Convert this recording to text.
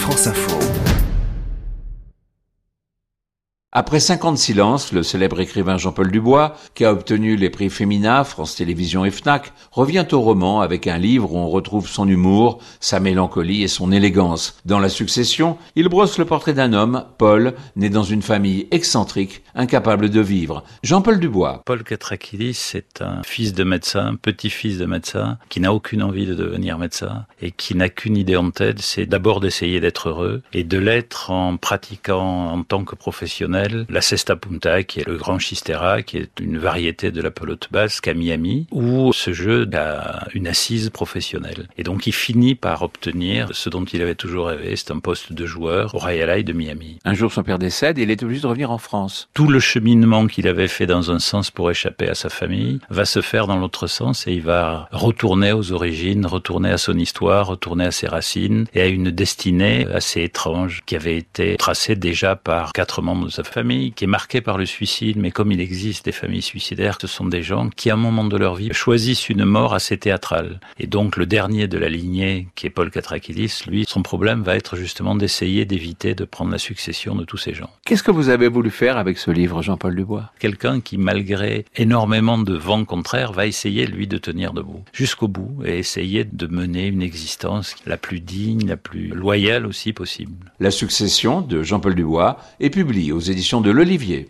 France Info. Après 5 ans de silence, le célèbre écrivain Jean-Paul Dubois, qui a obtenu les prix Femina, France Télévisions et Fnac, revient au roman avec un livre où on retrouve son humour, sa mélancolie et son élégance. Dans La Succession, il brosse le portrait d'un homme, Paul, né dans une famille excentrique, incapable de vivre. Jean-Paul Dubois. Paul Katrakillis, c'est un fils de médecin, petit-fils de médecin, qui n'a aucune envie de devenir médecin et qui n'a qu'une idée en tête, c'est d'abord d'essayer d'être heureux et de l'être en pratiquant en tant que professionnel la cesta punta, qui est le grand chistera, qui est une variété de la pelote basque à Miami, où ce jeu a une assise professionnelle. Et donc il finit par obtenir ce dont il avait toujours rêvé, c'est un poste de joueur au Royal Eye de Miami. Un jour son père décède et il est obligé de revenir en France. Tout le cheminement qu'il avait fait dans un sens pour échapper à sa famille va se faire dans l'autre sens et il va retourner aux origines, retourner à son histoire, retourner à ses racines et à une destinée assez étrange qui avait été tracée déjà par 4 membres de sa famille, qui est marquée par le suicide, mais comme il existe des familles suicidaires, ce sont des gens qui, à un moment de leur vie, choisissent une mort assez théâtrale. Et donc, le dernier de la lignée, qui est Paul Katrakillis, lui, son problème va être justement d'essayer d'éviter de prendre la succession de tous ces gens. Qu'est-ce que vous avez voulu faire avec ce livre, Jean-Paul Dubois? Quelqu'un qui, malgré énormément de vents contraires, va essayer, lui, de tenir debout, jusqu'au bout, et essayer de mener une existence la plus digne, la plus loyale aussi possible. La Succession de Jean-Paul Dubois est publiée aux éditions de l'Olivier.